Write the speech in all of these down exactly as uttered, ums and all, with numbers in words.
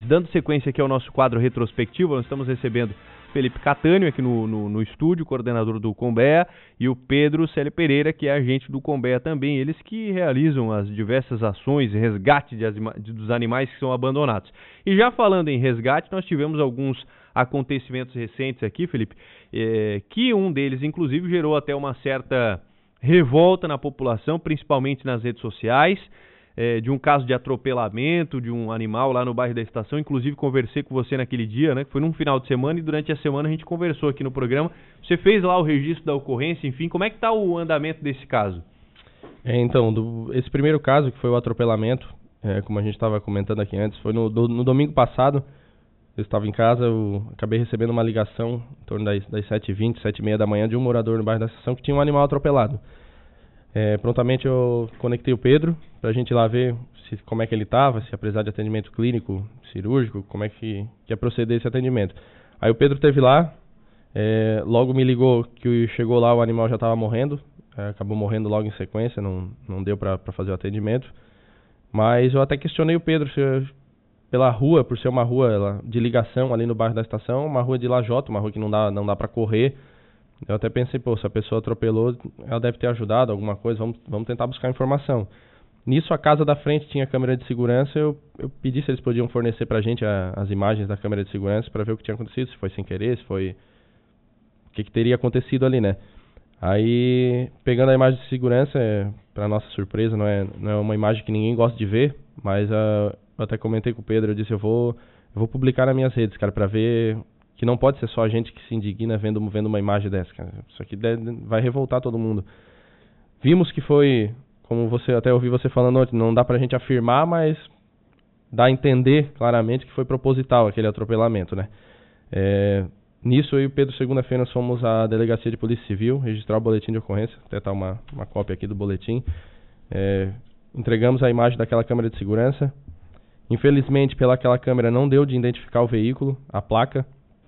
dando sequência aqui ao nosso quadro retrospectivo, nós estamos recebendo Felipe Catânio aqui no, no, no estúdio, coordenador do Combea, e o Pedro Célio Pereira, que é agente do Combea também, eles que realizam as diversas ações de resgate de, de, dos animais que são abandonados. E já falando em resgate, nós tivemos alguns acontecimentos recentes aqui, Felipe, é, que um deles, inclusive, gerou até uma certa revolta na população, principalmente nas redes sociais, é, de um caso de atropelamento de um animal lá no bairro da Estação. Inclusive conversei com você naquele dia, né, que foi num final de semana, e durante a semana a gente conversou aqui no programa. Você fez lá o registro da ocorrência, enfim, como é que está o andamento desse caso? É, então, do, esse primeiro caso, que foi o atropelamento, é, como a gente estava comentando aqui antes, foi no, do, no domingo passado. Eu estava em casa, eu acabei recebendo uma ligação em torno das, das sete e vinte, sete e meia da manhã, de um morador no bairro da Estação que tinha um animal atropelado. É, prontamente eu conectei o Pedro para a gente ir lá ver se, como é que ele estava, se ia precisar de atendimento clínico, cirúrgico, como é que, que ia proceder esse atendimento. Aí o Pedro esteve lá, é, logo me ligou que chegou lá, o animal já estava morrendo, é, acabou morrendo logo em sequência, não, não deu para fazer o atendimento. Mas eu até questionei o Pedro se, pela rua, por ser uma rua de ligação ali no bairro da Estação, uma rua de lajota, uma rua que não dá, não dá para correr. Eu até pensei, pô, se a pessoa atropelou, ela deve ter ajudado, alguma coisa, vamos, vamos tentar buscar informação. Nisso, a casa da frente tinha câmera de segurança, eu, eu pedi se eles podiam fornecer pra gente a, as imagens da câmera de segurança para ver o que tinha acontecido, se foi sem querer, se foi... o que, que teria acontecido ali, né? Aí, pegando a imagem de segurança, é, pra nossa surpresa, não é, não é uma imagem que ninguém gosta de ver, mas uh, eu até comentei com o Pedro, eu disse, eu vou, eu vou publicar nas minhas redes, cara, pra ver... que não pode ser só a gente que se indigna vendo, vendo uma imagem dessa, cara. Isso aqui deve, vai revoltar todo mundo. Vimos que foi, como você até ouvi você falando ontem, não dá pra gente afirmar, mas dá a entender claramente que foi proposital aquele atropelamento, né? É, nisso, eu e o Pedro, segunda-feira, nós fomos à Delegacia de Polícia Civil registrar o boletim de ocorrência, até tá uma, uma cópia aqui do boletim. É, entregamos a imagem daquela câmera de segurança. Infelizmente, pelaquela câmera não deu de identificar o veículo, a placa.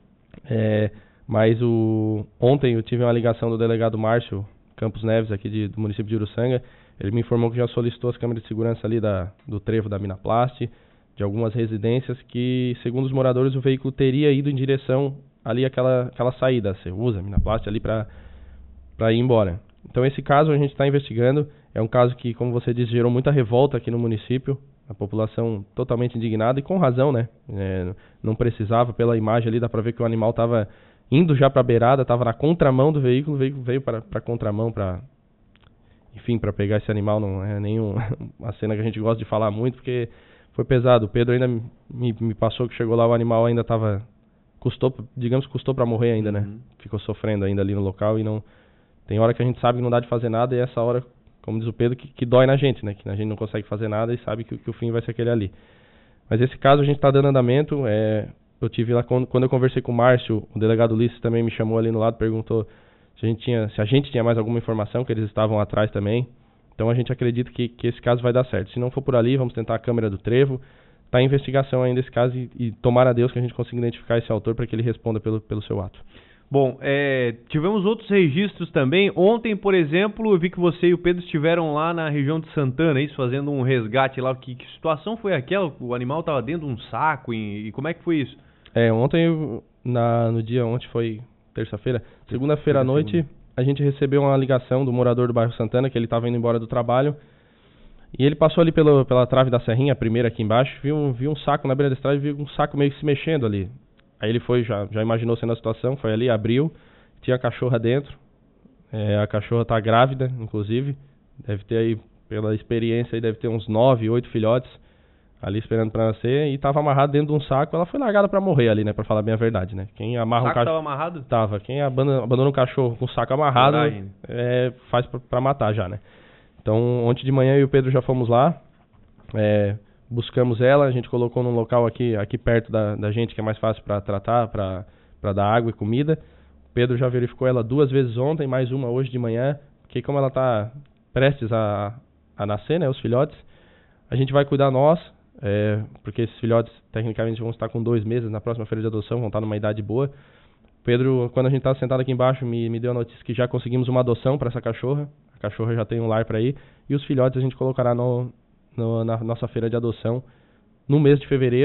É, mas o, ontem eu tive uma ligação do delegado Márcio Campos Neves, aqui de, do município de Uruçanga. Ele me informou que já solicitou as câmeras de segurança ali da, do trevo da Minaplast, de algumas residências, que, segundo os moradores, o veículo teria ido em direção ali àquela, àquela saída, você usa a Minaplast ali para ir embora. Então esse caso a gente está investigando, é um caso que, como você disse, gerou muita revolta aqui no município. A população totalmente indignada e com razão, né? É, não precisava, pela imagem ali, dá pra ver que o animal estava indo já pra beirada, estava na contramão do veículo, o veículo veio para a contramão para, enfim, para pegar esse animal. Não é nenhum uma cena que a gente gosta de falar muito, porque foi pesado. O Pedro ainda me, me passou que chegou lá, o animal ainda estava, custou, digamos que custou para morrer ainda, né? Uhum. Ficou sofrendo ainda ali no local e não, tem hora que a gente sabe que não dá de fazer nada e essa hora, como diz o Pedro, que, que dói na gente, né? Que a gente não consegue fazer nada e sabe que, que o fim vai ser aquele ali. Mas esse caso a gente está dando andamento. É, eu tive lá, quando, quando eu conversei com o Márcio, o delegado Ulisses também me chamou ali no lado, perguntou se a gente tinha, se a gente tinha mais alguma informação, que eles estavam atrás também. Então a gente acredita que, que esse caso vai dar certo. Se não for por ali, vamos tentar a câmera do trevo. Está em investigação ainda esse caso e, e tomara a Deus que a gente consiga identificar esse autor para que ele responda pelo, pelo seu ato. Bom, é, tivemos outros registros também. Ontem, por exemplo, eu vi que você e o Pedro estiveram lá na região de Santana, isso, fazendo um resgate lá. Que, que situação foi aquela? O animal estava dentro de um saco e, e como é que foi isso? É, ontem, na, no dia, ontem foi terça-feira, segunda-feira à noite, a gente recebeu uma ligação do morador do bairro Santana, que ele estava indo embora do trabalho. E ele passou ali pelo, pela trave da serrinha, a primeira aqui embaixo, viu, viu um saco na beira da estrada, viu um saco meio que se mexendo ali. Aí ele foi, já, já imaginou sendo a situação, foi ali, abriu, tinha a cachorra dentro, é, a cachorra tá grávida, inclusive, deve ter aí, pela experiência, aí deve ter uns nove, oito filhotes ali esperando pra nascer, e tava amarrado dentro de um saco, ela foi largada pra morrer ali, né, pra falar bem a verdade, né. Quem amarra o saco um cachorro... tava amarrado? Tava, quem abandona, abandona um cachorro com o saco amarrado, é, faz pra, pra matar já, né. Então, ontem de manhã eu e o Pedro já fomos lá, é... buscamos ela, a gente colocou num local aqui, aqui perto da, da gente, que é mais fácil para tratar, para dar água e comida. O Pedro já verificou ela duas vezes ontem, mais uma hoje de manhã, porque como ela está prestes a, a nascer, né, os filhotes, a gente vai cuidar nós, é, porque esses filhotes tecnicamente vão estar com dois meses na próxima feira de adoção, vão estar numa idade boa. O Pedro, quando a gente estava sentado aqui embaixo, me, me deu a notícia que já conseguimos uma adoção para essa cachorra. A cachorra já tem um lar para ir, e os filhotes a gente colocará no... No, na nossa feira de adoção no mês de fevereiro,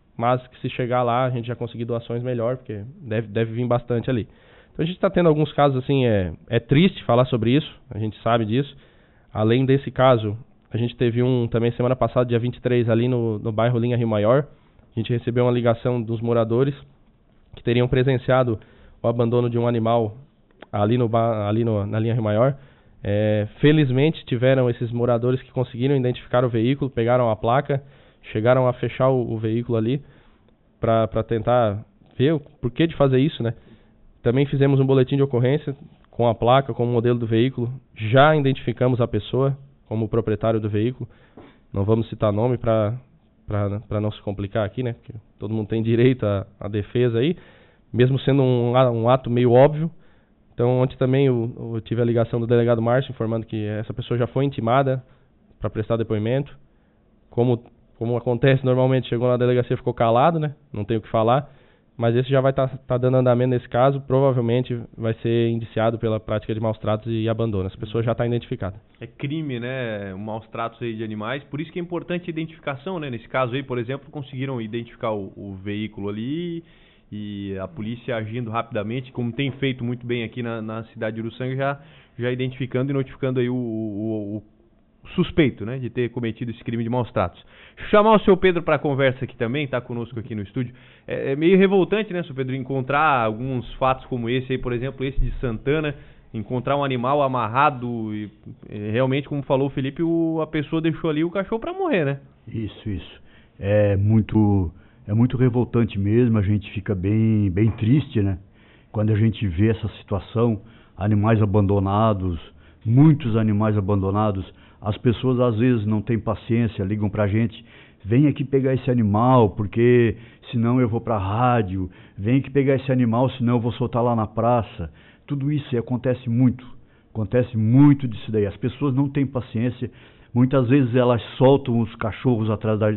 mas que se chegar lá a gente já conseguir doações melhor, porque deve, deve vir bastante ali. Então a gente está tendo alguns casos assim, é, é triste falar sobre isso, a gente sabe disso. Além desse caso, a gente teve um também semana passada, dia vinte e três, ali no, no bairro Linha Rio Maior. A gente recebeu uma ligação dos moradores que teriam presenciado o abandono de um animal ali, no, ali no, na Linha Rio Maior. É, felizmente tiveram esses moradores que conseguiram identificar o veículo, pegaram a placa, chegaram a fechar o, o veículo ali para tentar ver o porquê de fazer isso, né? Também fizemos um boletim de ocorrência com a placa, com o modelo do veículo. Já identificamos a pessoa como o proprietário do veículo. Não vamos citar nome para para não se complicar aqui, né? Porque todo mundo tem direito à, à defesa aí, mesmo sendo um, um ato meio óbvio. Então, ontem também eu, eu tive a ligação do delegado Márcio informando que essa pessoa já foi intimada para prestar depoimento. Como, como acontece normalmente, chegou na delegacia e ficou calado, né? Não tem o que falar. Mas esse já vai estar tá, tá dando andamento nesse caso, provavelmente vai ser indiciado pela prática de maus tratos e abandono. Essa pessoa já está identificada. É crime, né? Maus tratos aí de animais, por isso que é importante a identificação, né? Nesse caso aí, por exemplo, conseguiram identificar o, o veículo ali e a polícia agindo rapidamente, como tem feito muito bem aqui na, na cidade de Uruçanga, já, já identificando e notificando aí o, o, o suspeito, né, de ter cometido esse crime de maus tratos. Chamar o seu Pedro para conversa aqui também, está conosco aqui no estúdio. É, é meio revoltante, né, seu Pedro, encontrar alguns fatos como esse aí, por exemplo, esse de Santana, encontrar um animal amarrado e realmente, como falou o Felipe, o, a pessoa deixou ali o cachorro para morrer, né? Isso, isso. É muito, é muito revoltante mesmo, a gente fica bem, bem triste, né, quando a gente vê essa situação, animais abandonados, muitos animais abandonados. As pessoas às vezes não têm paciência, ligam pra gente, vem aqui pegar esse animal, porque senão eu vou pra rádio, vem aqui pegar esse animal, senão eu vou soltar lá na praça. Tudo isso acontece muito, acontece muito disso daí. As pessoas não têm paciência, muitas vezes elas soltam os cachorros atrás da,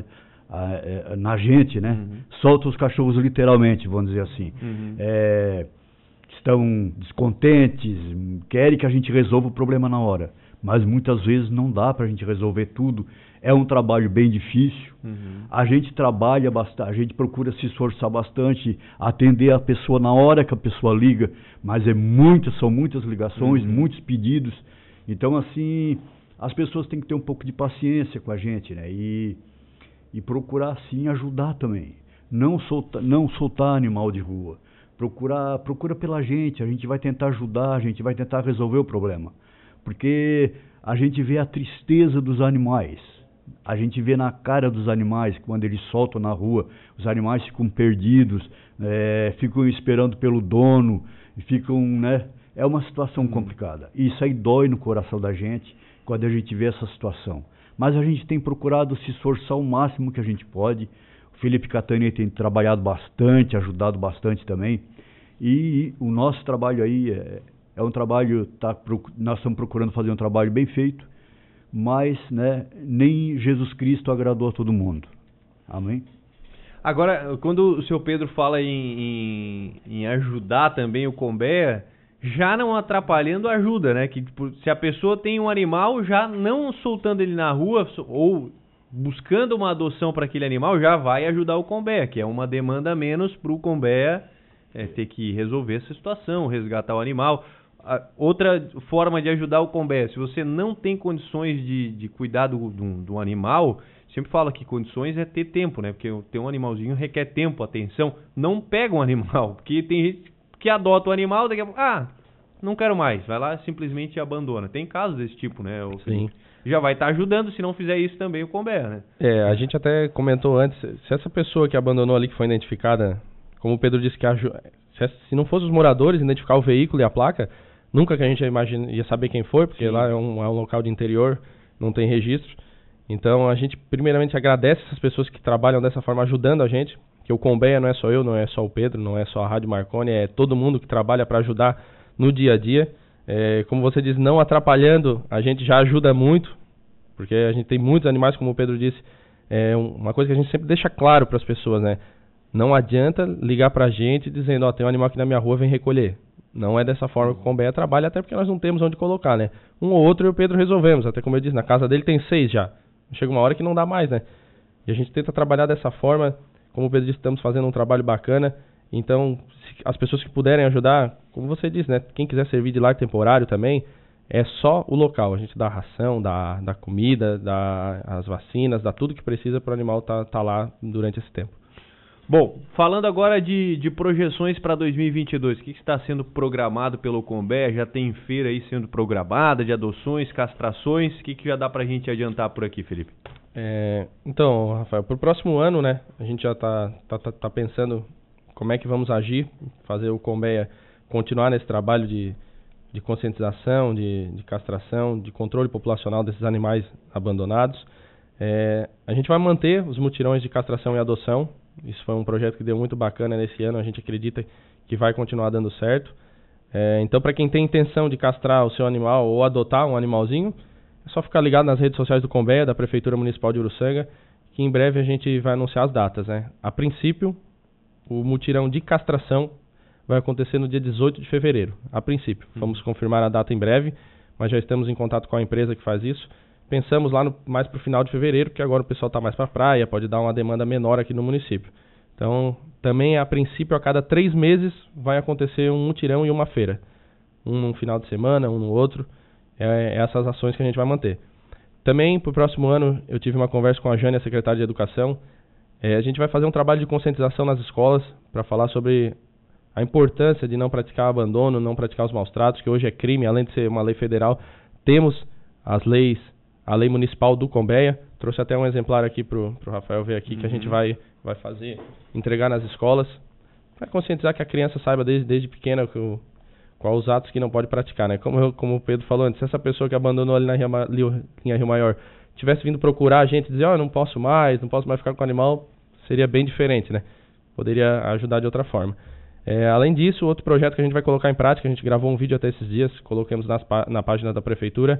a, a, na gente, né? Uhum. Soltam os cachorros literalmente, vamos dizer assim. Uhum. É, estão descontentes, querem que a gente resolva o problema na hora. Mas muitas vezes não dá para a gente resolver tudo. É um trabalho bem difícil. Uhum. A gente trabalha bastante, a gente procura se esforçar bastante, atender a pessoa na hora que a pessoa liga, mas é muitas, são muitas ligações, uhum. muitos pedidos. Então, assim, as pessoas têm que ter um pouco de paciência com a gente, né? E, e procurar, sim, ajudar também. Não soltar, não soltar animal de rua. Procurar, procura pela gente, a gente vai tentar ajudar, a gente vai tentar resolver o problema. Porque a gente vê a tristeza dos animais, a gente vê na cara dos animais, quando eles soltam na rua, os animais ficam perdidos, é, ficam esperando pelo dono, ficam, né? É uma situação hum. complicada. Isso aí dói no coração da gente, quando a gente vê essa situação. Mas a gente tem procurado se esforçar o máximo que a gente pode. O Felipe Catani tem trabalhado bastante, ajudado bastante também. E o nosso trabalho aí é... É um trabalho, tá, nós estamos procurando fazer um trabalho bem feito, mas, né, nem Jesus Cristo agradou a todo mundo. Amém? Agora, quando o senhor Pedro fala em, em, em ajudar também o Combea, já não atrapalhando a ajuda, né? Que tipo, se a pessoa tem um animal, já não soltando ele na rua ou buscando uma adoção para aquele animal, já vai ajudar o Combea, que é uma demanda a menos para o Combea é, ter que resolver essa situação, resgatar o animal. A outra forma de ajudar o Combea, se você não tem condições de, de cuidar do, do, do animal, sempre fala que condições é ter tempo, né? Porque ter um animalzinho requer tempo, atenção. Não pega um animal, porque tem gente que adota o animal, daqui a pouco, ah, não quero mais, vai lá simplesmente abandona. Tem casos desse tipo, né? O Sim. Já vai estar ajudando, se não fizer isso também o Combea, né? É, a gente até comentou antes, se essa pessoa que abandonou ali, que foi identificada, como o Pedro disse, que aju... se não fossem os moradores identificar o veículo e a placa, nunca que a gente ia, imagine... ia saber quem foi, porque Sim. lá é um, é um local de interior, não tem registro. Então a gente primeiramente agradece essas pessoas que trabalham dessa forma, ajudando a gente, que o Combea não é só eu, não é só o Pedro, não é só a Rádio Marconi, é todo mundo que trabalha para ajudar no dia a dia. É, como você diz, não atrapalhando, a gente já ajuda muito, porque a gente tem muitos animais, como o Pedro disse. É uma coisa que a gente sempre deixa claro para as pessoas, né? Não adianta ligar para a gente dizendo, ó, oh, tem um animal aqui na minha rua, vem recolher. Não é dessa forma que o Combea trabalha, até porque nós não temos onde colocar, né? Um ou outro eu e o Pedro resolvemos, até como eu disse, na casa dele tem seis já. Chega uma hora que não dá mais, né? E a gente tenta trabalhar dessa forma, Como o Pedro disse, estamos fazendo um trabalho bacana. Então, se as pessoas que puderem ajudar, como você disse, né? Quem quiser servir de lar temporário também, é só o local. A gente dá a ração, dá, dá comida, dá as vacinas, dá tudo que precisa para o animal estar tá, tá lá durante esse tempo. Bom, falando agora de, de projeções para dois mil e vinte e dois, o que está sendo programado pelo Combea? Já tem feira aí sendo programada de adoções, castrações, o que, que já dá para a gente adiantar por aqui, Felipe? É, então, Rafael, para o próximo ano, né, a gente já está tá, tá, tá pensando como é que vamos agir, fazer o Combea continuar nesse trabalho de, de conscientização, de, de castração, de controle populacional desses animais abandonados. É, a gente vai manter os mutirões de castração e adoção. Isso foi um projeto que deu muito bacana nesse ano, a gente acredita que vai continuar dando certo. É, então, para quem tem intenção de castrar o seu animal ou adotar um animalzinho, é só ficar ligado nas redes sociais do Combea, da Prefeitura Municipal de Uruçanga, que em breve a gente vai anunciar as datas, né? A princípio, o mutirão de castração vai acontecer no dia dezoito de fevereiro, a princípio. Hum. Vamos confirmar a data em breve, mas já estamos em contato com a empresa que faz isso. Pensamos lá no, mais para o final de fevereiro, porque agora o pessoal está mais para a praia, pode dar uma demanda menor aqui no município. Então, também a princípio, a cada três meses vai acontecer um mutirão e uma feira. Um no final de semana, um no outro. É, é essas ações que a gente vai manter. Também, para o próximo ano, eu tive uma conversa com a Jânia, secretária de Educação. É, a gente vai fazer um trabalho de conscientização nas escolas para falar sobre a importância de não praticar abandono, não praticar os maus tratos, que hoje é crime, além de ser uma lei federal. Temos as leis, a lei municipal do Combea. Trouxe até um exemplar aqui para o Rafael ver aqui, uhum. que a gente vai, vai fazer, entregar nas escolas, para conscientizar que a criança saiba desde, desde pequena que o, quais os atos que não pode praticar, né? Como, eu, como o Pedro falou antes, se essa pessoa que abandonou ali na linha Rio Maior tivesse vindo procurar a gente e dizer, ó, oh, não posso mais, não posso mais ficar com o animal, seria bem diferente, né? Poderia ajudar de outra forma. É, além disso, outro projeto que a gente vai colocar em prática, a gente gravou um vídeo até esses dias, colocamos nas, na página da Prefeitura,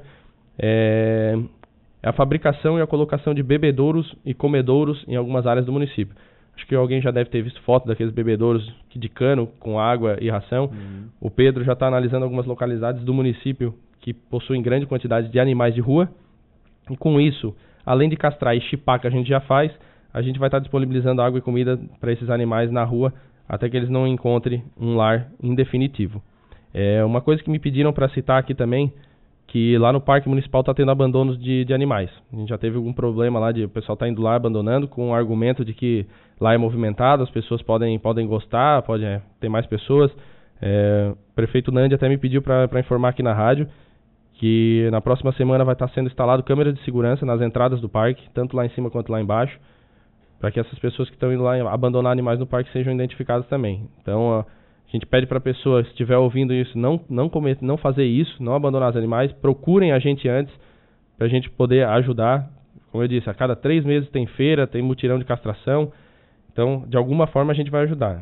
é, é a fabricação e a colocação de bebedouros e comedouros em algumas áreas do município. Acho que alguém já deve ter visto foto daqueles bebedouros de cano com água e ração. Uhum. O Pedro já está analisando algumas localidades do município que possuem grande quantidade de animais de rua. E com isso, além de castrar e chipar, que a gente já faz, a gente vai estar tá disponibilizando água e comida para esses animais na rua até que eles não encontrem um lar em definitivo. É uma coisa que me pediram para citar aqui também, que lá no Parque Municipal está tendo abandonos de, de animais. A gente já teve algum problema lá de o pessoal tá indo lá abandonando com o argumento de que lá é movimentado, as pessoas podem, podem gostar, pode é, ter mais pessoas. É, o prefeito Nandi até me pediu para informar aqui na rádio que na próxima semana vai estar tá sendo instalado câmeras de segurança nas entradas do parque, tanto lá em cima quanto lá embaixo, para que essas pessoas que estão indo lá abandonar animais no parque sejam identificadas também. Então, a gente pede para a pessoa, se estiver ouvindo isso, não, não, comer, não fazer isso, não abandonar os animais, procurem a gente antes, para a gente poder ajudar. Como eu disse, a cada três meses tem feira, tem mutirão de castração, então, de alguma forma, a gente vai ajudar.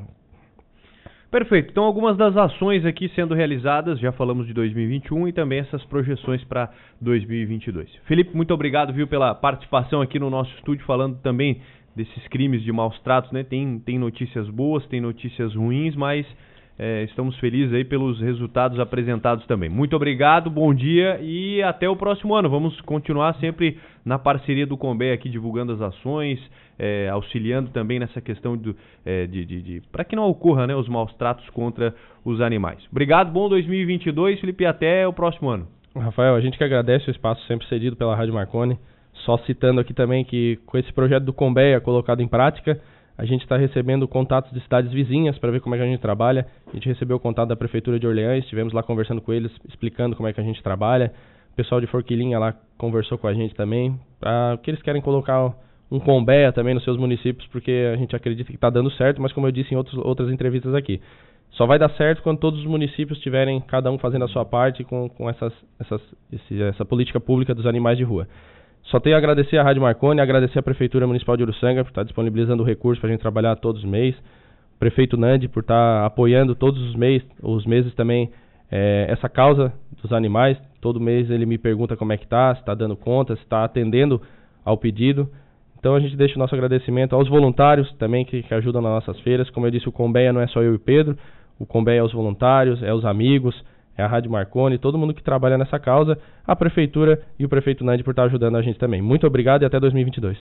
Perfeito. Então, algumas das ações aqui sendo realizadas, já falamos de dois mil e vinte e um e também essas projeções para dois mil e vinte e dois. Felipe, muito obrigado, viu, pela participação aqui no nosso estúdio, falando também desses crimes de maus tratos, né? Tem, tem notícias boas, tem notícias ruins, mas é, estamos felizes aí pelos resultados apresentados também. Muito obrigado, bom dia e até o próximo ano. Vamos continuar sempre na parceria do Combea aqui, divulgando as ações, é, auxiliando também nessa questão do, é, de, de, de para que não ocorra, né, os maus tratos contra os animais. Obrigado, bom dois mil e vinte e dois, Felipe, e até o próximo ano. Rafael, a gente que agradece o espaço sempre cedido pela Rádio Marconi. Só citando aqui também que com esse projeto do Combea colocado em prática, a gente está recebendo contatos de cidades vizinhas para ver como é que a gente trabalha. A gente recebeu o contato da Prefeitura de Orleans, estivemos lá conversando com eles, explicando como é que a gente trabalha. O pessoal de Forquilinha lá conversou com a gente também, pra, que eles querem colocar um Combea também nos seus municípios, porque a gente acredita que está dando certo, mas como eu disse em outros, outras entrevistas aqui, só vai dar certo quando todos os municípios tiverem, cada um fazendo a sua parte com, com essas, essas, esse, essa política pública dos animais de rua. Só tenho a agradecer a Rádio Marconi, agradecer a Prefeitura Municipal de Uruçanga por estar disponibilizando o recurso para a gente trabalhar todos os meses, o prefeito Nandi por estar apoiando todos os meses, os meses também, é, essa causa dos animais. Todo mês ele me pergunta como é que está, se está dando conta, se está atendendo ao pedido. Então a gente deixa o nosso agradecimento aos voluntários também que, que ajudam nas nossas feiras. Como eu disse, o Combea não é só eu e o Pedro, o Combea é os voluntários, é os amigos, é a Rádio Marconi, todo mundo que trabalha nessa causa, a Prefeitura e o prefeito Nandi por estar ajudando a gente também. Muito obrigado e até dois mil e vinte e dois.